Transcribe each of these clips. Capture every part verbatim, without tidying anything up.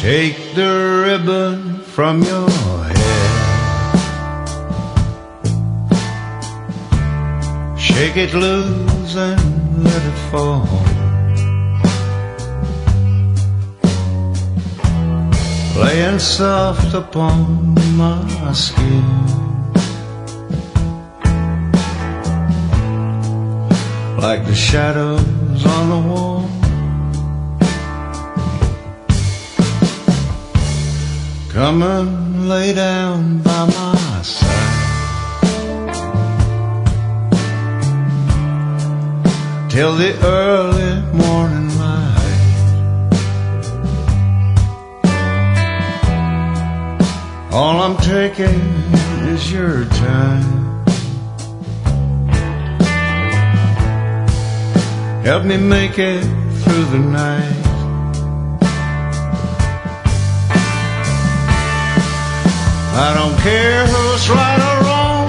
Take the ribbon from your head, shake it loose and let it fall. Laying soft upon my skin, like the shadows on the wall. Come and lay down by my side till the early morning light. All I'm taking is your time. Help me make it through the night. I don't care who's right or wrong.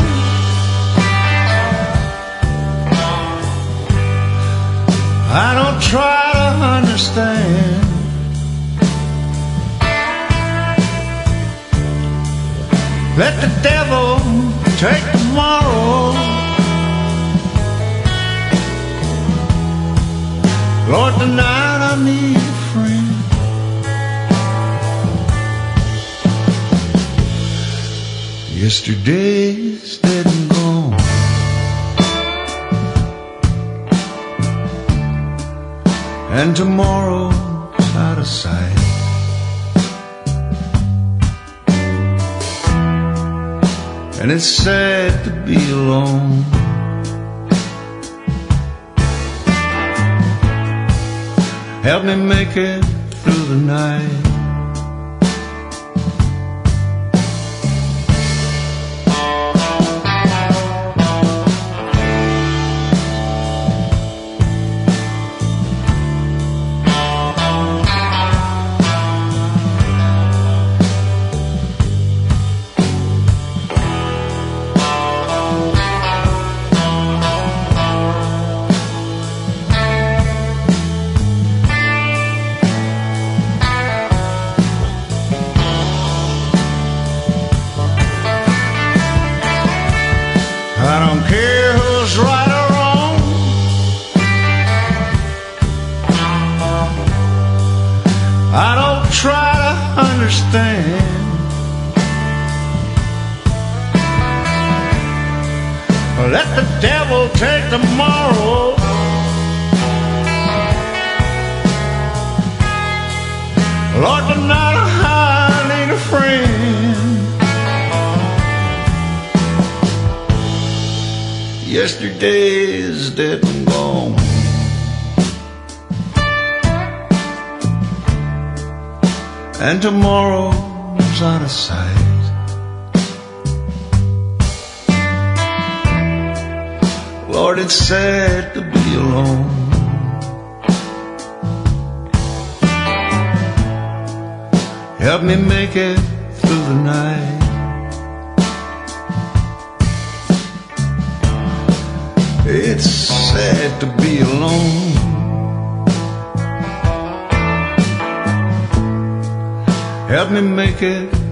I don't try to understand. Let the devil take tomorrow. Lord, tonight I need a friend. Yesterday's dead and gone, and tomorrow's out of sight. And it's sad to be alone. Help me make it through the night. I don't care who's right or wrong. I don't try to understand. Let the devil take tomorrow. Lord, tonight I need a friend. Yesterday's dead and gone, and tomorrow's out of sight. Lord, it's sad to be alone. Help me make it through the night. It's sad to be alone. Help me make it